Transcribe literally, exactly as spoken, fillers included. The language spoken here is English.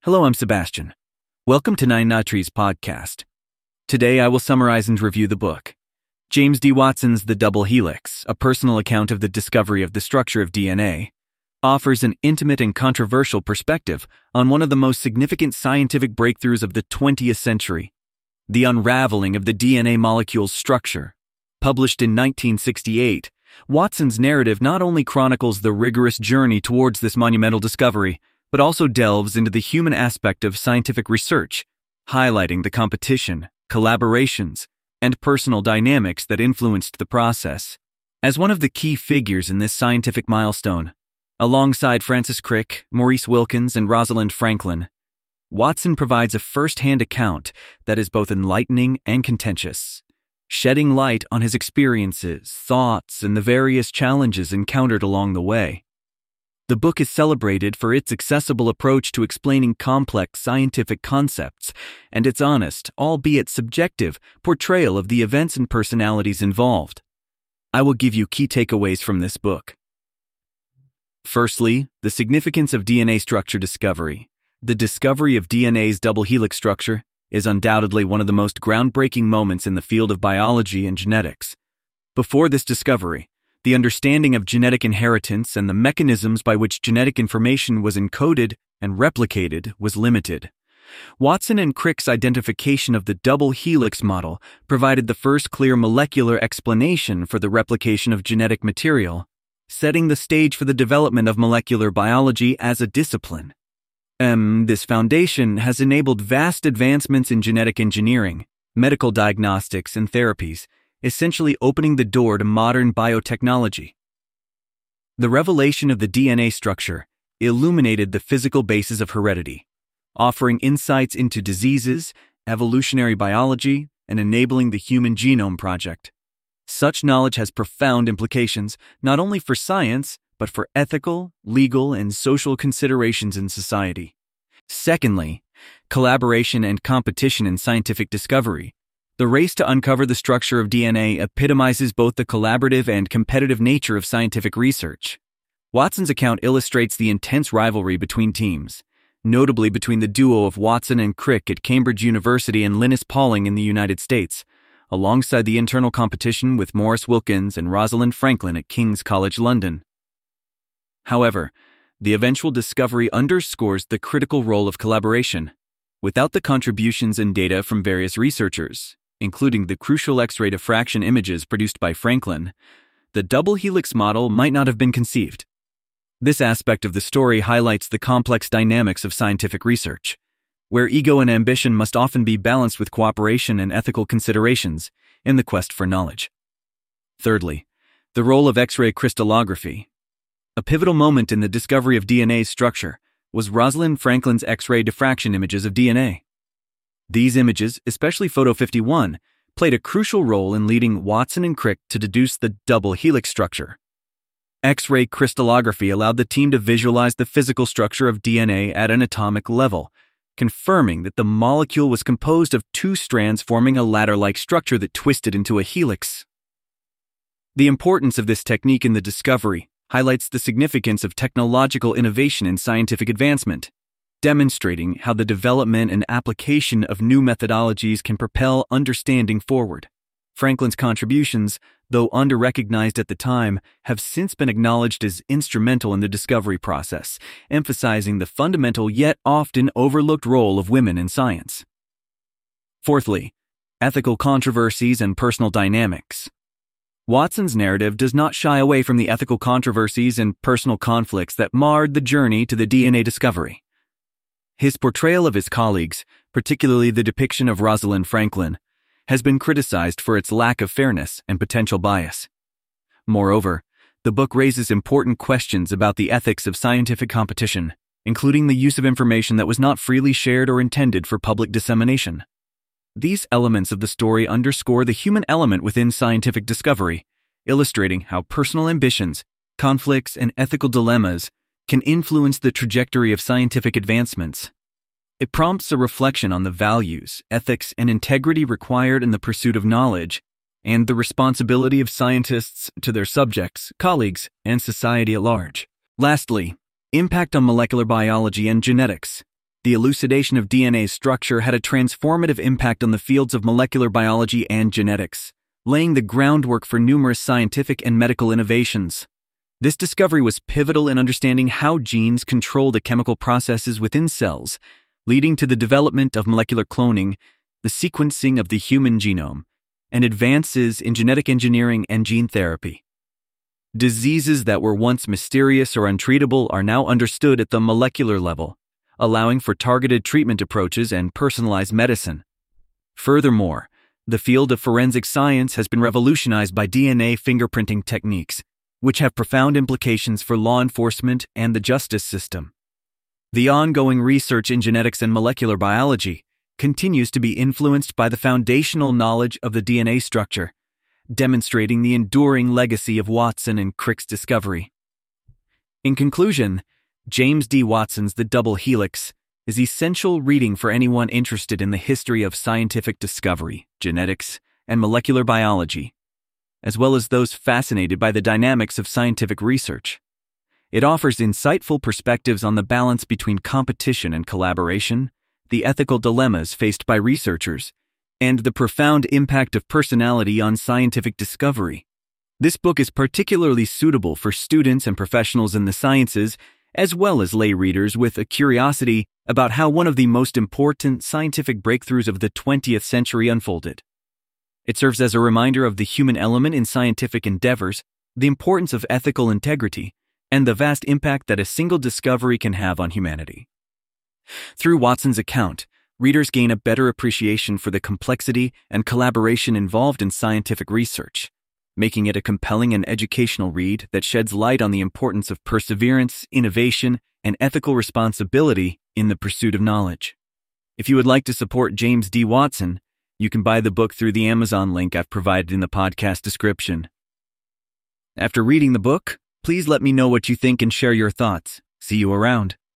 Hello, I'm Sebastian. Welcome to Nine Natries podcast. Today I will summarize and review the book, James D. Watson's The Double Helix, a personal account of the discovery of the structure of D N A, offers an intimate and controversial perspective on one of the most significant scientific breakthroughs of the twentieth century, the unraveling of the D N A molecule's structure. Published in nineteen sixty-eight, Watson's narrative not only chronicles the rigorous journey towards this monumental discovery, but also delves into the human aspect of scientific research, highlighting the competition, collaborations, and personal dynamics that influenced the process. As one of the key figures in this scientific milestone, alongside Francis Crick, Maurice Wilkins, and Rosalind Franklin, Watson provides a first-hand account that is both enlightening and contentious, shedding light on his experiences, thoughts, and the various challenges encountered along the way. The book is celebrated for its accessible approach to explaining complex scientific concepts and its honest, albeit subjective, portrayal of the events and personalities involved. I will give you key takeaways from this book. Firstly, the significance of D N A structure discovery. The discovery of D N A's double helix structure is undoubtedly one of the most groundbreaking moments in the field of biology and genetics. Before this discovery, the understanding of genetic inheritance and the mechanisms by which genetic information was encoded and replicated was limited. Watson and Crick's identification of the double helix model provided the first clear molecular explanation for the replication of genetic material, setting the stage for the development of molecular biology as a discipline. Um, this foundation has enabled vast advancements in genetic engineering, medical diagnostics, and therapies, essentially opening the door to modern biotechnology. The revelation of the D N A structure illuminated the physical basis of heredity, offering insights into diseases, evolutionary biology, and enabling the Human Genome Project. Such knowledge has profound implications not only for science, but for ethical, legal, and social considerations in society. Secondly, collaboration and competition in scientific discovery. The race to uncover the structure of D N A epitomizes both the collaborative and competitive nature of scientific research. Watson's account illustrates the intense rivalry between teams, notably between the duo of Watson and Crick at Cambridge University and Linus Pauling in the United States, alongside the internal competition with Maurice Wilkins and Rosalind Franklin at King's College London. However, the eventual discovery underscores the critical role of collaboration. Without the contributions and data from various researchers, including the crucial X-ray diffraction images produced by Franklin, the double helix model might not have been conceived. This aspect of the story highlights the complex dynamics of scientific research, where ego and ambition must often be balanced with cooperation and ethical considerations in the quest for knowledge. Thirdly, the role of X-ray crystallography. A pivotal moment in the discovery of D N A's structure was Rosalind Franklin's X-ray diffraction images of D N A. These images, especially photo fifty-one, played a crucial role in leading Watson and Crick to deduce the double helix structure. X-ray crystallography allowed the team to visualize the physical structure of D N A at an atomic level, confirming that the molecule was composed of two strands forming a ladder-like structure that twisted into a helix. The importance of this technique in the discovery highlights the significance of technological innovation in scientific advancement, demonstrating how the development and application of new methodologies can propel understanding forward. Franklin's contributions, though under-recognized at the time, have since been acknowledged as instrumental in the discovery process, emphasizing the fundamental yet often overlooked role of women in science. Fourthly, ethical controversies and personal dynamics. Watson's narrative does not shy away from the ethical controversies and personal conflicts that marred the journey to the D N A discovery. His portrayal of his colleagues, particularly the depiction of Rosalind Franklin, has been criticized for its lack of fairness and potential bias. Moreover, the book raises important questions about the ethics of scientific competition, including the use of information that was not freely shared or intended for public dissemination. These elements of the story underscore the human element within scientific discovery, illustrating how personal ambitions, conflicts, and ethical dilemmas can influence the trajectory of scientific advancements. It prompts a reflection on the values, ethics, and integrity required in the pursuit of knowledge, and the responsibility of scientists to their subjects, colleagues, and society at large. Lastly, impact on molecular biology and genetics. the elucidation of D N A's structure had a transformative impact on the fields of molecular biology and genetics, laying the groundwork for numerous scientific and medical innovations. This discovery was pivotal in understanding how genes control the chemical processes within cells, leading to the development of molecular cloning, the sequencing of the human genome, and advances in genetic engineering and gene therapy. Diseases that were once mysterious or untreatable are now understood at the molecular level, allowing for targeted treatment approaches and personalized medicine. Furthermore, the field of forensic science has been revolutionized by D N A fingerprinting techniques, which have profound implications for law enforcement and the justice system. The ongoing research in genetics and molecular biology continues to be influenced by the foundational knowledge of the D N A structure, demonstrating the enduring legacy of Watson and Crick's discovery. In conclusion, James D. Watson's The Double Helix is essential reading for anyone interested in the history of scientific discovery, genetics, and molecular biology, as well as those fascinated by the dynamics of scientific research. It offers insightful perspectives on the balance between competition and collaboration, the ethical dilemmas faced by researchers, and the profound impact of personality on scientific discovery. This book is particularly suitable for students and professionals in the sciences, as well as lay readers with a curiosity about how one of the most important scientific breakthroughs of the twentieth century unfolded. It serves as a reminder of the human element in scientific endeavors, the importance of ethical integrity, and the vast impact that a single discovery can have on humanity. Through Watson's account, readers gain a better appreciation for the complexity and collaboration involved in scientific research, making it a compelling and educational read that sheds light on the importance of perseverance, innovation, and ethical responsibility in the pursuit of knowledge. If you would like to support James D. Watson, you can buy the book through the Amazon link I've provided in the podcast description. After reading the book, please let me know what you think and share your thoughts. See you around.